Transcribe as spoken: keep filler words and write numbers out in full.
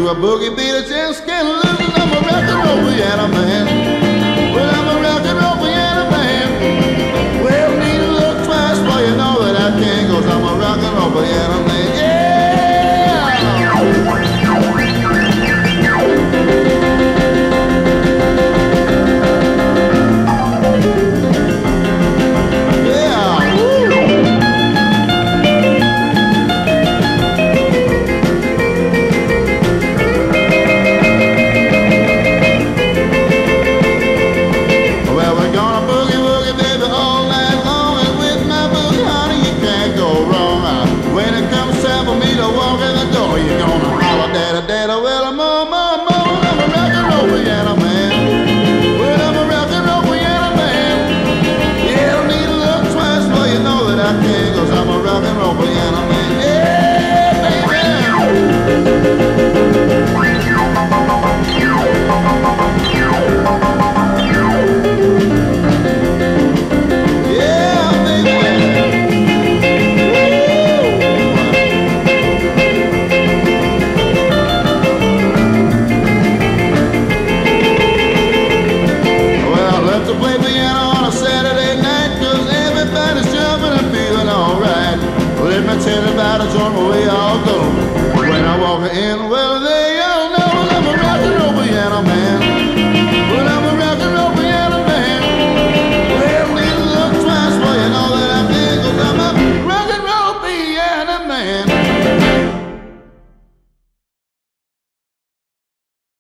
a boogie beat, a chance skin loose. I'm a rock and roll piano man. Well, I'm a rock and roll piano man. Well, need to look twice, well, you know that I can, cause I'm a rock and roll piano man. Yeah! Well, I'm a, I'm a, I'm a rock and roll piano man. Well, I'm a rock and roll piano man. Yeah, don't need to look twice, well, you know that I can, cause I'm a rock and roll piano man. Yeah, baby. Yeah, baby. To play piano on a Saturday night, cause everybody's jumping and feeling alright. Let me tell you about a joint where we all go. When I walk in, well,